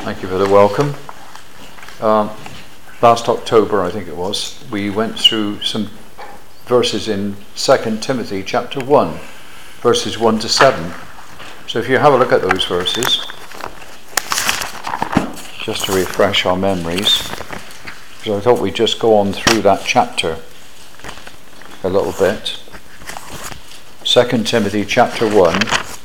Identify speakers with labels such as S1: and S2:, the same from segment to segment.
S1: Thank you for the welcome. Last October, I think it was, we went through some verses in 2 Timothy chapter 1, verses 1 to 7. So if you have a look at those verses, just to refresh our memories, because I thought we'd just go on through that chapter a little bit. 2 Timothy chapter 1.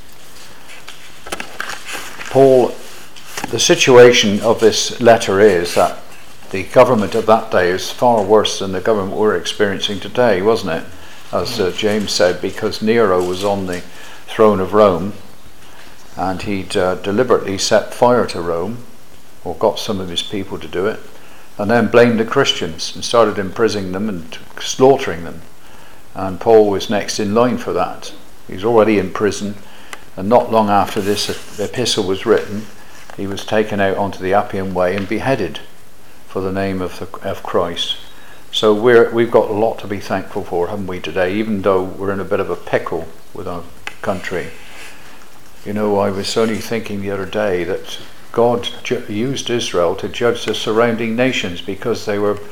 S1: Paul, the situation of this letter is that the government of that day is far worse than the government we're experiencing today, wasn't it? As James said, because Nero was on the throne of Rome, and he'd deliberately set fire to Rome, or got some of his people to do it, and then blamed the Christians and started imprisoning them and slaughtering them. And Paul was next in line for that. He's already in prison, and not long after this epistle was written, he was taken out onto the Appian Way and beheaded for the name of Christ. So we've got a lot to be thankful for, haven't we, today, even though we're in a bit of a pickle with our country. You know, I was only thinking the other day that God used Israel to judge the surrounding nations because they were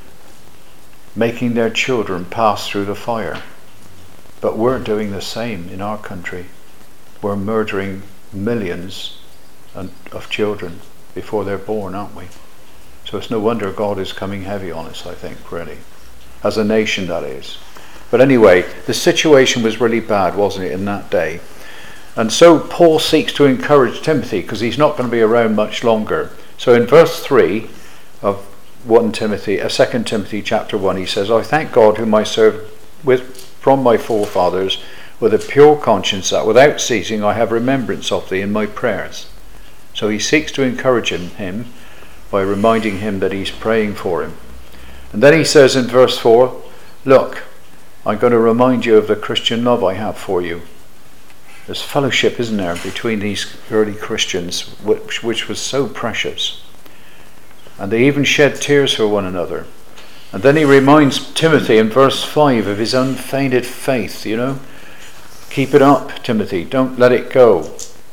S1: making their children pass through the fire. But we're doing the same in our country. We're murdering millions of children before they're born, aren't we? So it's no wonder God is coming heavy on us, I think, really. As a nation, that is. But anyway, the situation was really bad, wasn't it, in that day? And so Paul seeks to encourage Timothy, because he's not going to be around much longer. So in verse 3 of 2 Timothy chapter 1, he says, I thank God whom I serve from my forefathers with a pure conscience, that without ceasing I have remembrance of thee in my prayers. So he seeks to encourage him by reminding him that he's praying for him. And then he says in verse 4, look, I'm going to remind you of the Christian love I have for you. There's fellowship, isn't there, between these early Christians, which was so precious. And they even shed tears for one another. And then he reminds Timothy in verse 5 of his unfeigned faith, you know. Keep it up, Timothy, don't let it go.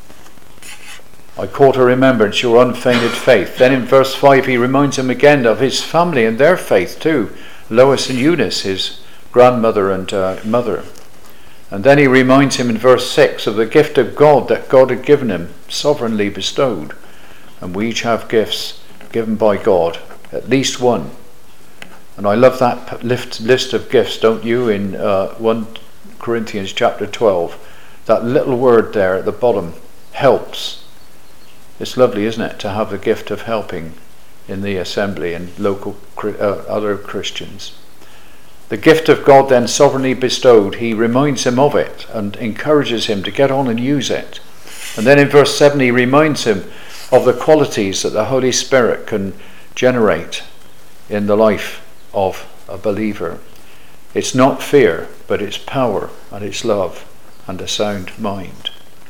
S1: I call to remembrance your unfeigned faith. Then in verse 5 he reminds him again of his family and their faith too. Lois and Eunice, his grandmother and mother. And then he reminds him in verse 6 of the gift of God that God had given him, sovereignly bestowed. And we each have gifts given by God, at least one. And I love that list of gifts, don't you, in 1 Corinthians chapter 12. That little word there at the bottom, helps. It's lovely, isn't it, to have the gift of helping in the assembly and local other Christians. The gift of God then sovereignly bestowed, he reminds him of it and encourages him to get on and use it. And then in verse 7 he reminds him of the qualities that the Holy Spirit can generate in the life of a believer. It's not fear, but it's power and it's love and a sound mind.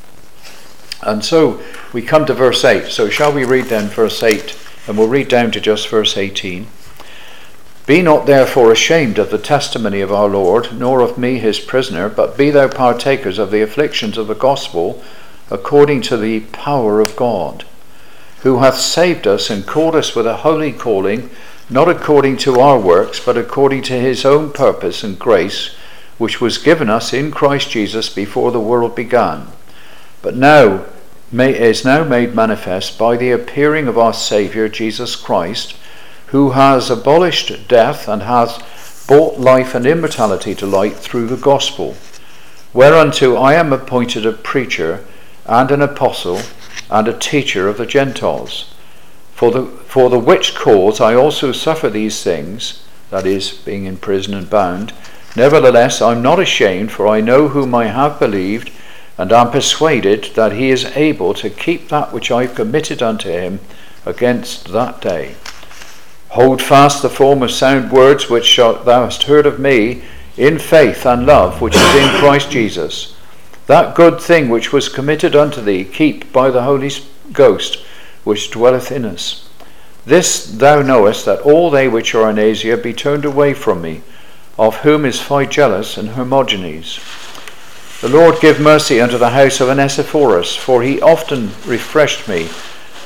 S1: And so we come to verse 8. So shall we read then verse 8, and we'll read down to just verse 18. Be not therefore ashamed of the testimony of our Lord, nor of me his prisoner, but be thou partakers of the afflictions of the gospel, according to the power of God, who hath saved us and called us with a holy calling, not according to our works, but according to his own purpose and grace, which was given us in Christ Jesus before the world began, but now is now made manifest by the appearing of our Saviour Jesus Christ, who has abolished death and hath brought life and immortality to light through the gospel, whereunto I am appointed a preacher and an apostle and a teacher of the Gentiles. For the which cause I also suffer these things, that is, being in prison and bound. Nevertheless I am not ashamed, for I know whom I have believed, and am persuaded that he is able to keep that which I have committed unto him against that day. Hold fast the form of sound words which thou hast heard of me, in faith and love which is in Christ Jesus. That good thing which was committed unto thee keep by the Holy Ghost which dwelleth in us. This thou knowest, that all they which are in Asia be turned away from me, of whom is Phygelus and Hermogenes. The Lord give mercy unto the house of Onesiphorus, for he often refreshed me,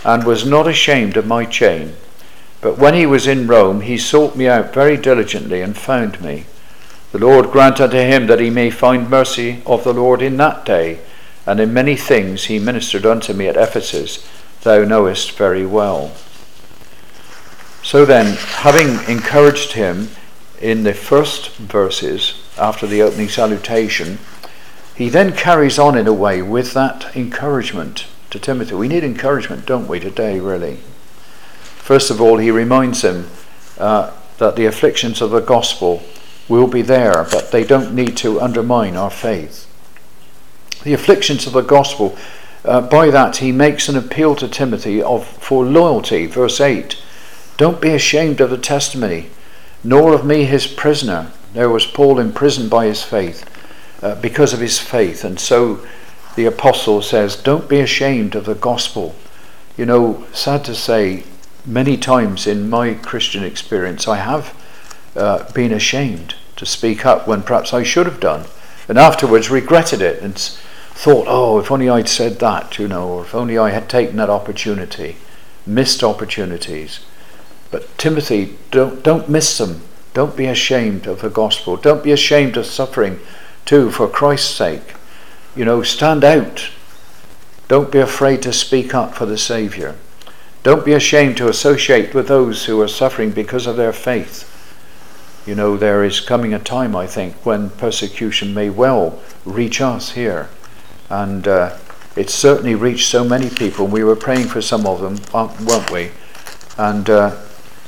S1: and was not ashamed of my chain. But when he was in Rome, he sought me out very diligently and found me. The Lord grant unto him that he may find mercy of the Lord in that day. And in many things he ministered unto me at Ephesus, thou knowest very well. So then, having encouraged him in the first verses, after the opening salutation, he then carries on in a way with that encouragement to Timothy. We need encouragement, don't we, today, really? First of all, he reminds him that the afflictions of the gospel will be there, but they don't need to undermine our faith. The afflictions of the gospel, by that he makes an appeal to Timothy for loyalty. Verse 8, don't be ashamed of the testimony, nor of me his prisoner. There was Paul imprisoned by his faith, because of his faith. And so the apostle says, don't be ashamed of the gospel. You know, sad to say, many times in my Christian experience, I have been ashamed to speak up when perhaps I should have done, and afterwards regretted it and thought, oh, if only I'd said that, or if only I had taken that opportunity. Missed opportunities. But Timothy, don't miss them. Don't be ashamed of the gospel. Don't be ashamed of suffering too, for Christ's sake. Stand out. Don't be afraid to speak up for the Saviour. Don't be ashamed to associate with those who are suffering because of their faith. There is coming a time, I think, when persecution may well reach us here. And it's certainly reached so many people. We were praying for some of them, weren't we? And, the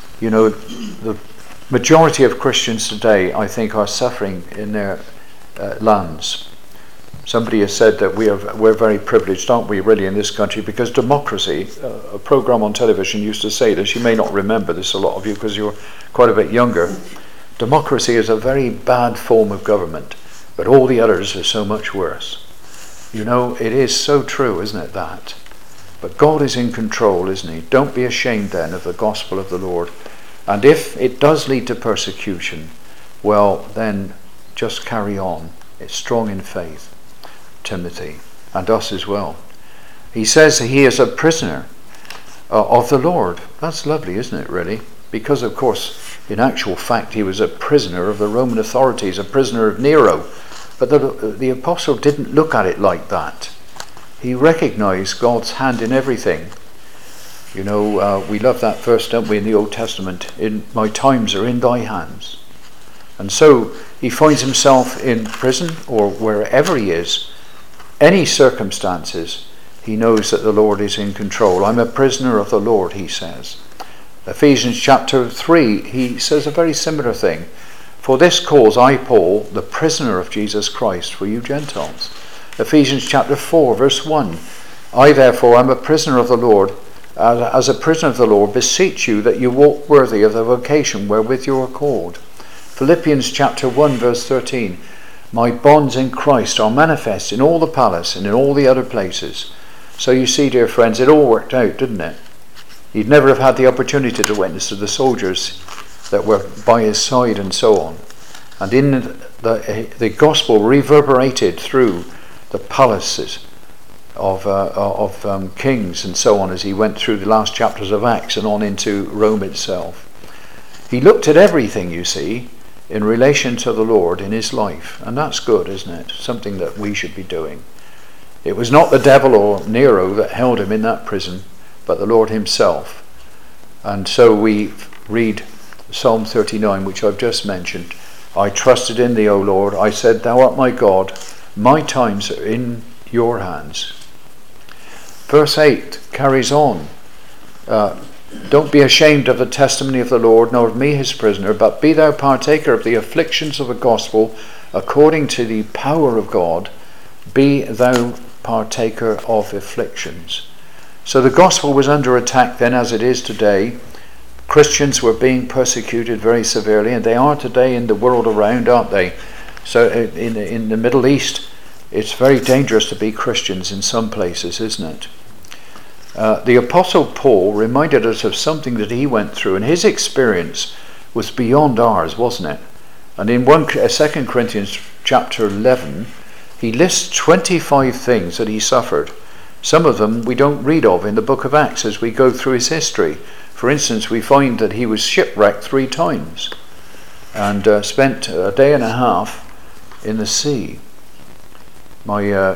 S1: majority of Christians today, I think, are suffering in their lands. Somebody has said that we're very privileged, aren't we, really, in this country, because democracy, a program on television used to say this, you may not remember this, a lot of you, because you're quite a bit younger. Democracy is a very bad form of government, but all the others are so much worse. It is so true, isn't it, that? But God is in control, isn't he? Don't be ashamed then of the gospel of the Lord. And if it does lead to persecution, well, then just carry on. It's strong in faith, Timothy, and us as well. He says he is a prisoner of the Lord. That's lovely, isn't it, really? Because, of course, in actual fact, he was a prisoner of the Roman authorities, a prisoner of Nero. But the apostle didn't look at it like that. He recognized God's hand in everything. We love that verse, don't we, in the Old Testament? My times are in thy hands. And so he finds himself in prison or wherever he is, any circumstances, he knows that the Lord is in control. I'm a prisoner of the Lord, he says. Ephesians chapter 3, he says a very similar thing. For this cause I, Paul, the prisoner of Jesus Christ, for you Gentiles. Ephesians chapter 4, verse 1. I therefore am a prisoner of the Lord, as a prisoner of the Lord, beseech you that you walk worthy of the vocation wherewith you are called. Philippians chapter 1, verse 13. My bonds in Christ are manifest in all the palace and in all the other places. So you see, dear friends, it all worked out, didn't it? He'd never have had the opportunity to witness to the soldiers that were by his side and so on. And in the gospel reverberated through the palaces of kings and so on as he went through the last chapters of Acts and on into Rome itself. He looked at everything, you see, in relation to the Lord in his life. And that's good, isn't it? Something that we should be doing. It was not the devil or Nero that held him in that prison, but the Lord himself. And so we read Psalm 39, which I've just mentioned. I trusted in thee, O Lord. I said, thou art my God. My times are in your hands. Verse 8 carries on. Don't be ashamed of the testimony of the Lord, nor of me his prisoner, but be thou partaker of the afflictions of the gospel, according to the power of God. Be thou partaker of afflictions. So the gospel was under attack then, as it is today. Christians were being persecuted very severely, and they are today in the world around, aren't they? So in the Middle East, it's very dangerous to be Christians in some places, isn't it? The Apostle Paul reminded us of something that he went through, and his experience was beyond ours, wasn't it? And in 2 Corinthians chapter 11, he lists 25 things that he suffered. Some of them we don't read of in the book of Acts as we go through his history. For instance, we find that he was shipwrecked 3 times and spent a day and a half in the sea. My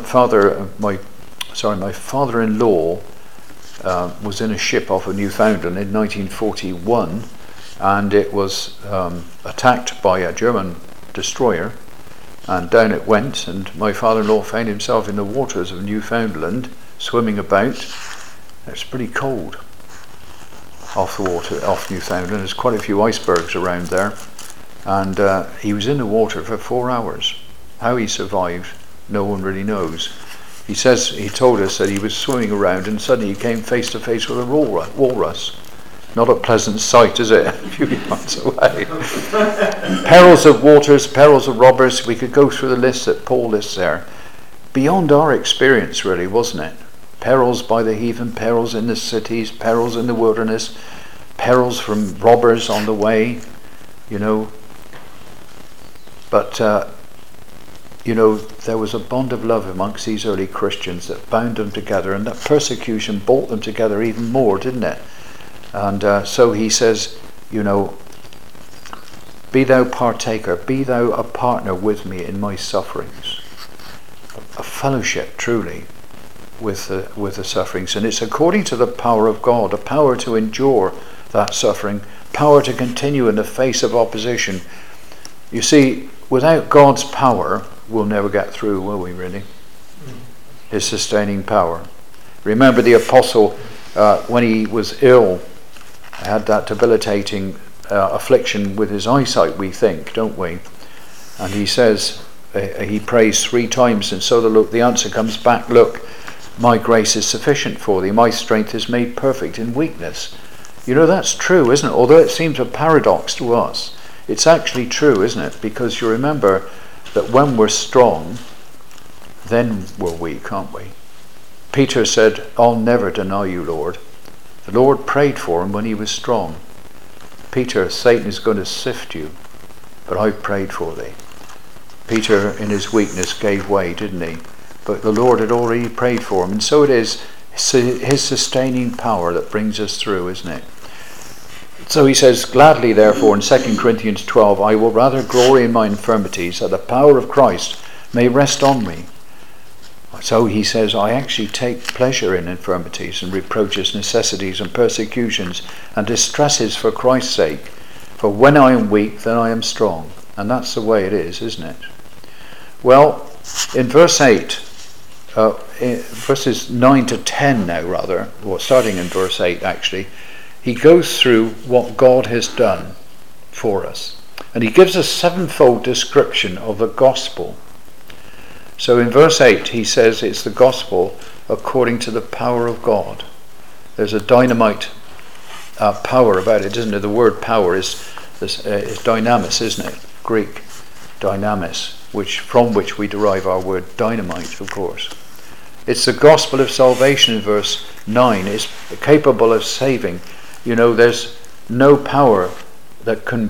S1: father-in-law was in a ship off of Newfoundland in 1941, and it was attacked by a German destroyer, and down it went, and my father-in-law found himself in the waters of Newfoundland, swimming about. It's pretty cold off Newfoundland. There's quite a few icebergs around there, and he was in the water for 4 hours. How he survived, no one really knows. He told us that he was swimming around and suddenly he came face to face with a walrus. Not a pleasant sight, is it? A few yards away. Perils of waters, perils of robbers. We could go through the list that Paul lists there. Beyond our experience, really, wasn't it? Perils by the heathen, perils in the cities, perils in the wilderness, perils from robbers on the way, But, there was a bond of love amongst these early Christians that bound them together, and that persecution brought them together even more, didn't it? And so he says, be thou partaker, be thou a partner with me in my sufferings. A fellowship, truly, with the sufferings. And it's according to the power of God, a power to endure that suffering, power to continue in the face of opposition. You see, without God's power, we'll never get through, will we, really? His sustaining power. Remember the apostle, when he was ill, had that debilitating affliction with his eyesight, we think, don't we? And he says, he prays 3 times, and so the answer comes back, look, my grace is sufficient for thee, my strength is made perfect in weakness. That's true, isn't it? Although it seems a paradox to us, it's actually true, isn't it? Because you remember that when we're strong, then we're weak, aren't we? Peter said, I'll never deny you, Lord. The Lord prayed for him when he was strong. Peter, Satan is going to sift you, but I prayed for thee. Peter, in his weakness, gave way, didn't he? But the Lord had already prayed for him. And so it is his sustaining power that brings us through, isn't it? So he says, gladly, therefore, in 2 Corinthians 12, I will rather glory in my infirmities, that the power of Christ may rest on me. So he says, I actually take pleasure in infirmities and reproaches, necessities and persecutions and distresses for Christ's sake. For when I am weak, then I am strong. And that's the way it is, isn't it? Well, in verse 8, verses 9 to 10 now, rather, or starting in verse 8 actually, he goes through what God has done for us. And he gives a 7-fold description of the gospel. So in verse 8 he says it's the gospel according to the power of God. There's a dynamite power about it, isn't it? The word power is dynamis, isn't it? Greek, dynamis, from which we derive our word dynamite, of course. It's the gospel of salvation in verse 9. It's capable of saving. There's no power that can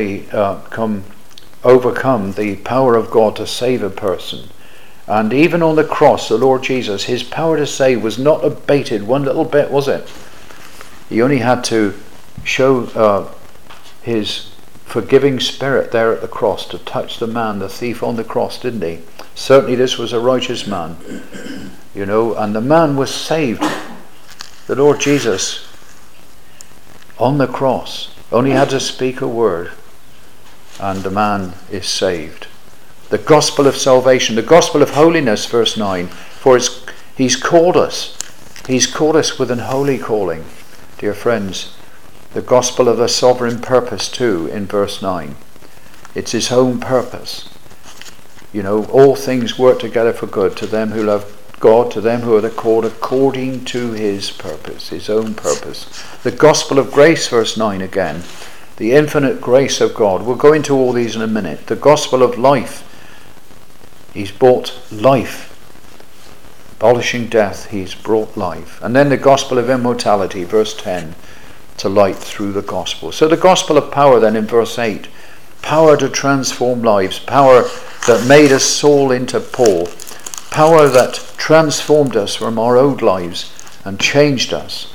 S1: overcome the power of God to save a person. And even on the cross, the Lord Jesus, his power to save was not abated one little bit, was it? He only had to show his forgiving spirit there at the cross to touch the man, the thief on the cross, didn't he? Certainly this was a righteous man, and the man was saved. The Lord Jesus on the cross only had to speak a word and the man is saved. The gospel of salvation, the gospel of holiness, verse 9, for he's called us with an holy calling, dear friends. The gospel of a sovereign purpose too in verse 9. It's his own purpose. All things work together for good to them who love God, to them who are called according to his purpose, his own purpose. The gospel of grace, verse 9 again. The infinite grace of God. We'll go into all these in a minute. The gospel of life. He's brought life. Abolishing death, he's brought life. And then the gospel of immortality, verse 10, to light through the gospel. So the gospel of power then in verse 8. Power to transform lives. Power that made us Saul into Paul. power that transformed us from our old lives and changed us.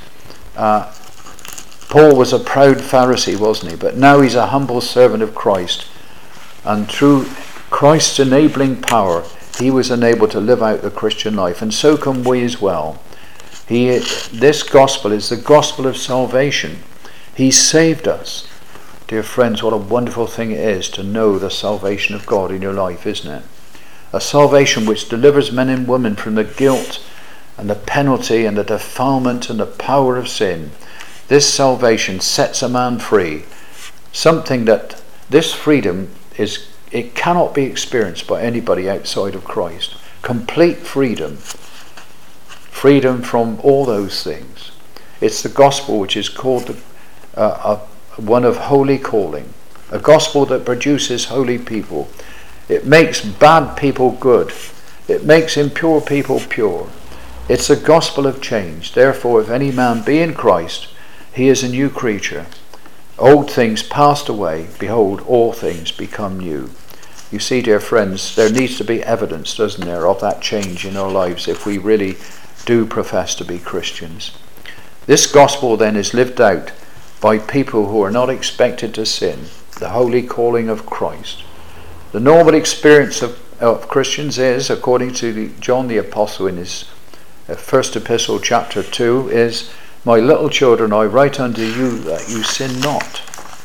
S1: Paul was a proud Pharisee, wasn't he? But now he's a humble servant of Christ. And through Christ's enabling power, he was enabled to live out the Christian life. And so can we as well. This gospel is the gospel of salvation. He saved us. Dear friends, what a wonderful thing it is to know the salvation of God in your life, isn't it? A salvation which delivers men and women from the guilt and the penalty and the defilement and the power of sin. This salvation sets a man free. Something that this freedom is, it cannot be experienced by anybody outside of Christ. Complete freedom. Freedom from all those things. It's the gospel which is called one of holy calling. A gospel that produces holy people. It makes bad people good. It makes impure people pure. It's a gospel of change. Therefore, if any man be in Christ, he is a new creature. Old things passed away. Behold, all things become new. You see, dear friends, there needs to be evidence, doesn't there, of that change in our lives if we really do profess to be Christians. This gospel then is lived out by people who are not expected to sin. The holy calling of Christ. The normal experience of Christians is, according to John the Apostle in his first epistle, chapter 2, is, my little children, I write unto you that you sin not.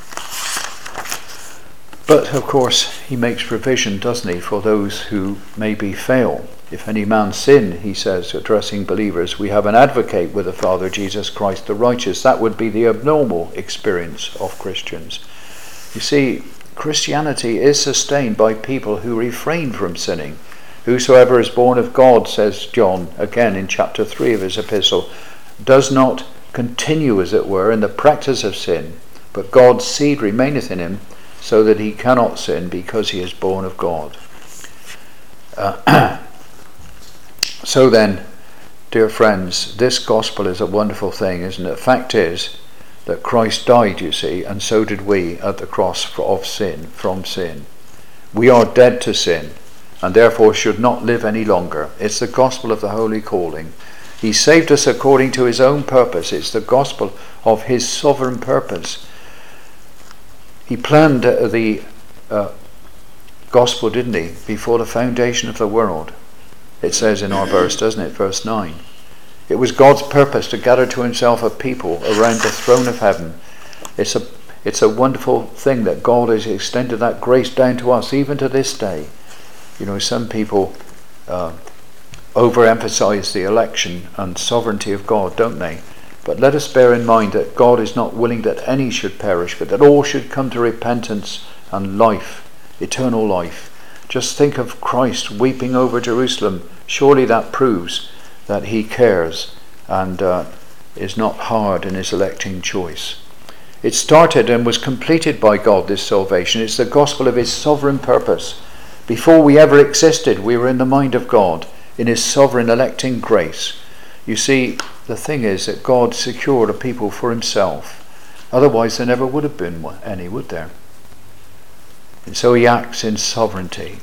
S1: But, of course, he makes provision, doesn't he, for those who maybe fail. If any man sin, he says, addressing believers, we have an advocate with the Father, Jesus Christ the righteous. That would be the abnormal experience of Christians. You see, Christianity is sustained by people who refrain from sinning. Whosoever is born of God, says John, again in chapter 3 of his epistle, does not continue, as it were, in the practice of sin, but God's seed remaineth in him, so that he cannot sin because he is born of God. So then, dear friends, this gospel is a wonderful thing, isn't it? The fact is that Christ died, you see, and so did we at the cross from sin. We are dead to sin, and therefore should not live any longer. It's the gospel of the holy calling. He saved us according to his own purpose. It's the gospel of his sovereign purpose. He planned the gospel, didn't he, before the foundation of the world. It says in our verse, doesn't it, verse 9. It was God's purpose to gather to himself a people around the throne of heaven. It's a wonderful thing that God has extended that grace down to us, even to this day. You know, some people overemphasize the election and sovereignty of God, don't they? But let us bear in mind that God is not willing that any should perish, but that all should come to repentance and life, eternal life. Just think of Christ weeping over Jerusalem. Surely that proves that he cares and is not hard in his electing choice. It started and was completed by God, this salvation. It's the gospel of his sovereign purpose. Before we ever existed, we were in the mind of God, in his sovereign electing grace. You see, the thing is that God secured a people for himself. Otherwise there never would have been any, would there? And so he acts in sovereignty.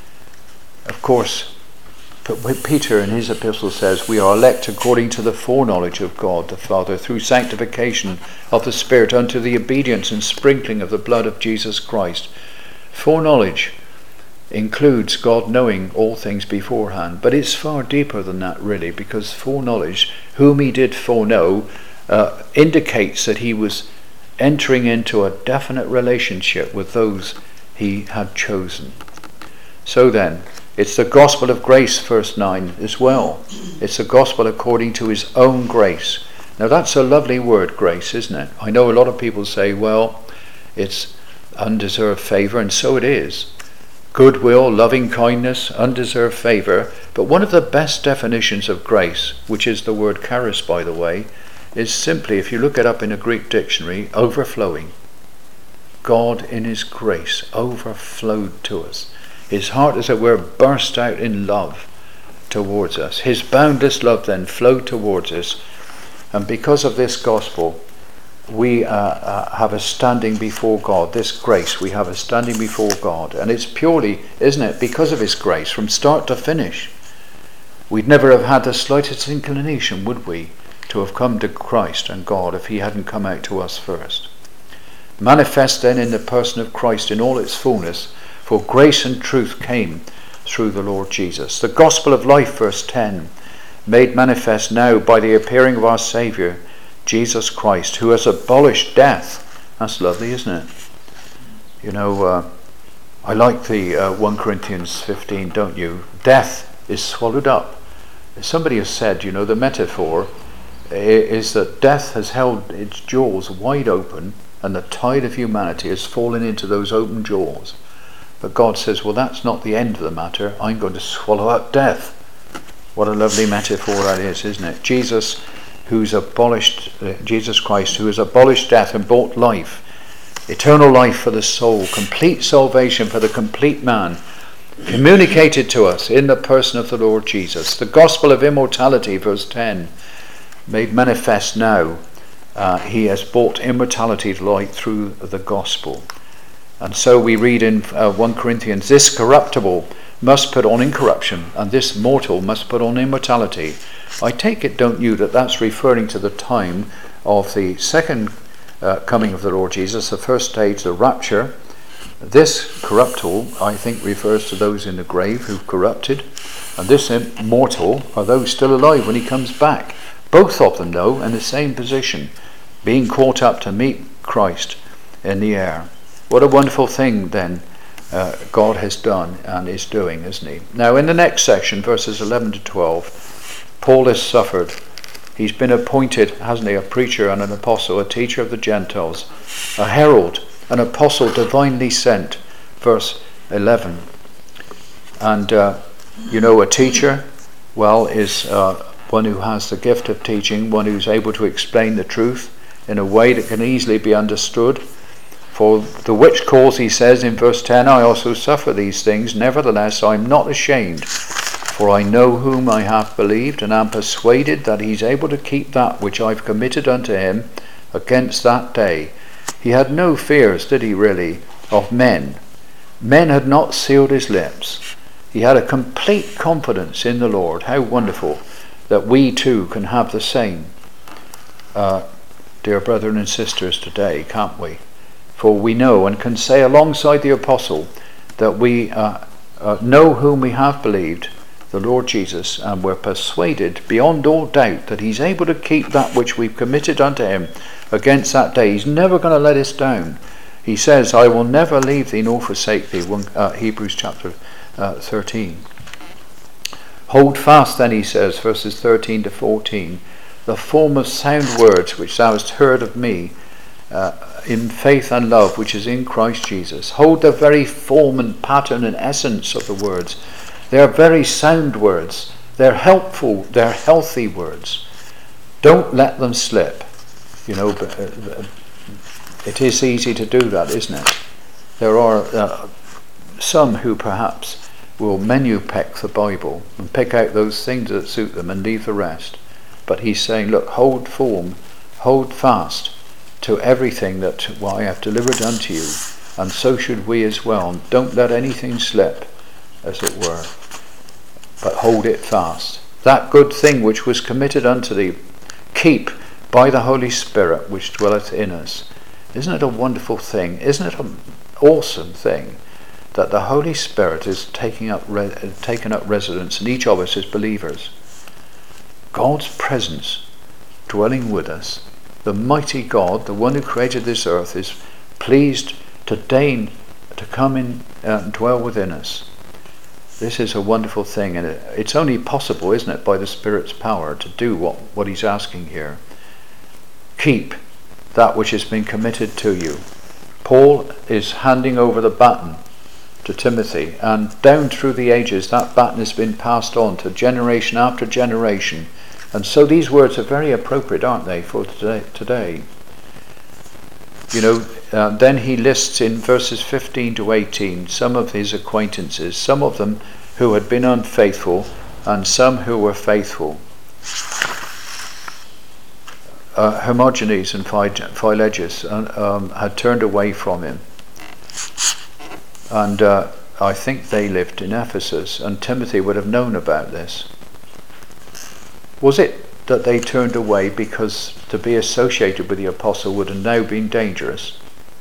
S1: Of course, Peter in his epistle says, we are elect according to the foreknowledge of God the Father, through sanctification of the Spirit, unto the obedience and sprinkling of the blood of Jesus Christ. Foreknowledge includes God knowing all things beforehand, but it's far deeper than that, really, because foreknowledge, whom he did foreknow, indicates that he was entering into a definite relationship with those he had chosen. So then, it's the gospel of grace, verse 9, as well. It's the gospel according to his own grace. Now that's a lovely word, grace, isn't it? I know a lot of people say, well, it's undeserved favour, and so it is. Goodwill, loving kindness, undeserved favour. But one of the best definitions of grace, which is the word charis, by the way, is simply, if you look it up in a Greek dictionary, overflowing. God in his grace overflowed to us. His heart, as it were, burst out in love towards us. His boundless love then flowed towards us. And because of this gospel, we have a standing before God. This grace, we have a standing before God. And it's purely, isn't it, because of his grace, from start to finish. We'd never have had the slightest inclination, would we, to have come to Christ and God if he hadn't come out to us first. Manifest then in the person of Christ in all its fullness, for grace and truth came through the Lord Jesus. The gospel of life, verse 10, made manifest now by the appearing of our Saviour, Jesus Christ, who has abolished death. That's lovely, isn't it? You know, I like the 1 Corinthians 15, don't you? Death is swallowed up. Somebody has said, you know, the metaphor is that death has held its jaws wide open and the tide of humanity has fallen into those open jaws. But God says, well, that's not the end of the matter. I'm going to swallow up death. What a lovely metaphor that is, isn't it? Jesus Christ, who has abolished death and brought life, eternal life for the soul, complete salvation for the complete man, communicated to us in the person of the Lord Jesus. The gospel of immortality, verse 10, made manifest now. He has brought immortality to light through the gospel. And so we read in 1 Corinthians, this corruptible must put on incorruption, and this mortal must put on immortality. I take it, don't you, that that's referring to the time of the second coming of the Lord Jesus, the first stage, the rapture. This corruptible, I think, refers to those in the grave who've corrupted, and this immortal are those still alive when he comes back. Both of them, though, in the same position, being caught up to meet Christ in the air. What a wonderful thing, then, God has done and is doing, isn't he? Now, in the next section, verses 11 to 12, Paul has suffered. He's been appointed, hasn't he, a preacher and an apostle, a teacher of the Gentiles, a herald, an apostle divinely sent, verse 11. And, a teacher, well, is one who has the gift of teaching, one who's able to explain the truth in a way that can easily be understood. For the which cause, he says in verse 10, I also suffer these things, nevertheless I am not ashamed, for I know whom I have believed, and am persuaded that he is able to keep that which I've committed unto him against that day. He had no fears, did he really, of men. Men had not sealed his lips. He had a complete confidence in the Lord. How wonderful that we too can have the same, dear brethren and sisters, today, can't we? For we know and can say alongside the apostle that we know whom we have believed, the Lord Jesus, and we're persuaded beyond all doubt that he's able to keep that which we've committed unto him against that day. He's never going to let us down. He says, I will never leave thee nor forsake thee, Hebrews chapter 13. Hold fast then, he says, verses 13 to 14, the form of sound words which thou hast heard of me, in faith and love which is in Christ Jesus. Hold the very form and pattern and essence of the words. They are very sound words. They're helpful. They're healthy words. Don't let them slip. But it is easy to do that, isn't it? There are some who perhaps will menu peck the Bible and pick out those things that suit them and leave the rest. But he's saying, look, hold form, hold fast to everything that I have delivered unto you, and so should we as well. Don't let anything slip, as it were, but hold it fast. That good thing which was committed unto thee, keep by the Holy Spirit which dwelleth in us. Isn't it a wonderful thing? Isn't it an awesome thing that the Holy Spirit is taken up residence in each of us as believers? God's presence dwelling with us. The mighty God, the one who created this earth, is pleased to deign to come in and dwell within us. This is a wonderful thing, and it's only possible, isn't it, by the Spirit's power to do what he's asking here. Keep that which has been committed to you. Paul is handing over the baton to Timothy, and down through the ages that baton has been passed on to generation after generation. And so these words are very appropriate, aren't they, for today? Then he lists in verses 15 to 18 some of his acquaintances, some of them who had been unfaithful and some who were faithful. Hermogenes and Philologus had turned away from him. And I think they lived in Ephesus, and Timothy would have known about this. Was it that they turned away because to be associated with the apostle would have now been dangerous?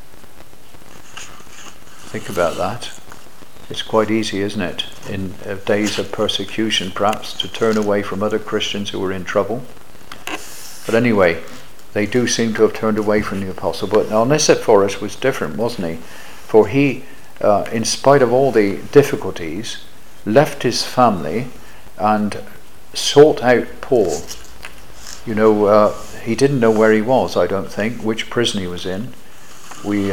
S1: Think about that. It's quite easy, isn't it, in days of persecution perhaps, to turn away from other Christians who were in trouble. But anyway, they do seem to have turned away from the apostle. But Onesiphorus was different, wasn't he? For he, in spite of all the difficulties, left his family and sought out Paul. You know, he didn't know where he was, I don't think, which prison he was in. We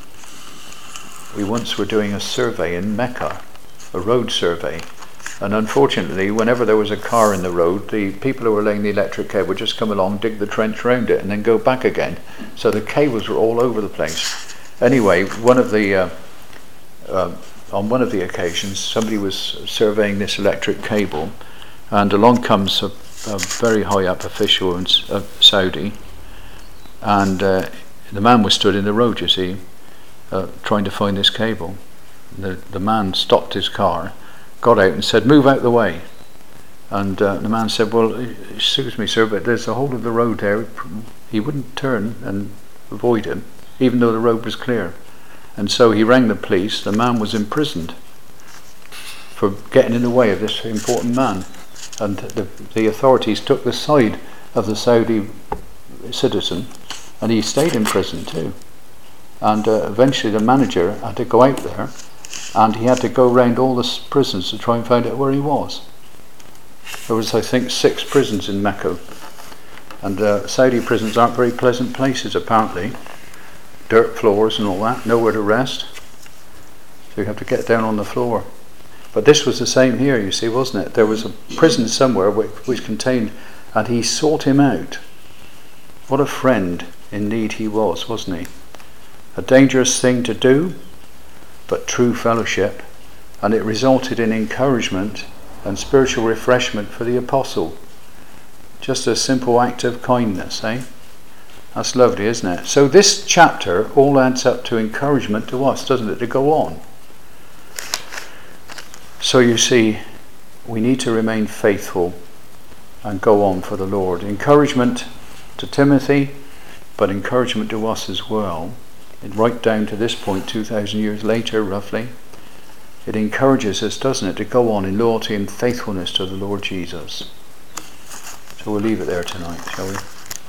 S1: once were doing a survey in Mecca, a road survey, and unfortunately whenever there was a car in the road, the people who were laying the electric cable would just come along, dig the trench round it and then go back again, so the cables were all over the place. Anyway, on one of the occasions somebody was surveying this electric cable, and along comes a very high up official in Saudi, and the man was stood in the road, you see, trying to find this cable. The man stopped his car, got out and said, "Move out the way." And the man said, "Well, excuse me, sir, but there's a whole of the road there." He wouldn't turn and avoid him, even though the road was clear. And so he rang the police. The man was imprisoned for getting in the way of this important man. And the authorities took the side of the Saudi citizen, and he stayed in prison too. And eventually the manager had to go out there, and he had to go round all the prisons to try and find out where he was. There was, I think, 6 prisons in Mecca, and Saudi prisons aren't very pleasant places apparently. Dirt floors and all that, nowhere to rest, so you have to get down on the floor. But this was the same here, you see, wasn't it? There was a prison somewhere which contained, and he sought him out. What a friend in need he was, wasn't he? A dangerous thing to do, but true fellowship, and it resulted in encouragement and spiritual refreshment for the apostle. Just a simple act of kindness, eh? That's lovely, isn't it? So this chapter all adds up to encouragement to us, doesn't it, to go on. So you see, we need to remain faithful and go on for the Lord. Encouragement to Timothy, but encouragement to us as well. And right down to this point, 2,000 years later, roughly, it encourages us, doesn't it, to go on in loyalty and faithfulness to the Lord Jesus. So we'll leave it there tonight, shall we?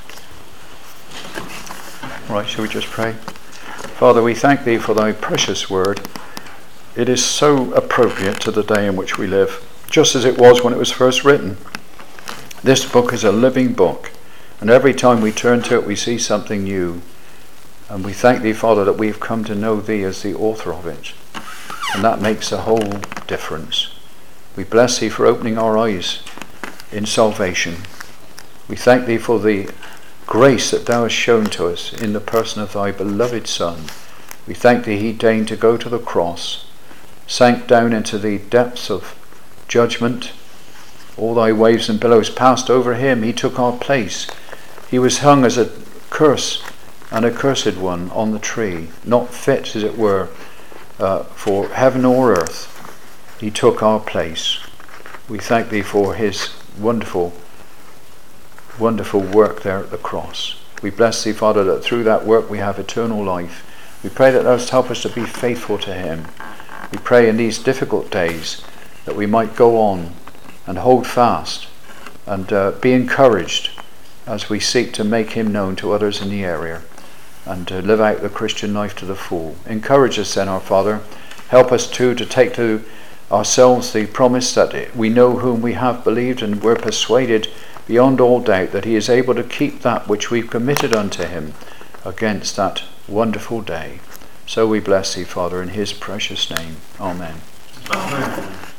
S1: Right, shall we just pray? Father, we thank thee for thy precious word. It is so appropriate to the day in which we live, just as it was when it was first written. This book is a living book, and every time we turn to it we see something new. And we thank thee, Father, that we've come to know thee as the author of it, and that makes a whole difference. We bless thee for opening our eyes in salvation. We thank thee for the grace that thou hast shown to us in the person of thy beloved Son. We thank thee he deigned to go to the cross, sank down into the depths of judgment. All thy waves and billows passed over him. He took our place. He was hung as a curse and a cursed one on the tree, not fit, as it were, for heaven or earth. He took our place. We thank thee for his wonderful work there at the cross. We bless thee, Father, that through that work we have eternal life. We pray that thou wilt help us to be faithful to him. We pray in these difficult days that we might go on and hold fast and be encouraged as we seek to make him known to others in the area and to live out the Christian life to the full. Encourage us then, our Father. Help us too to take to ourselves the promise that we know whom we have believed, and we're persuaded beyond all doubt that he is able to keep that which we've committed unto him against that wonderful day. So we bless thee, Father, in his precious name. Amen.
S2: Amen.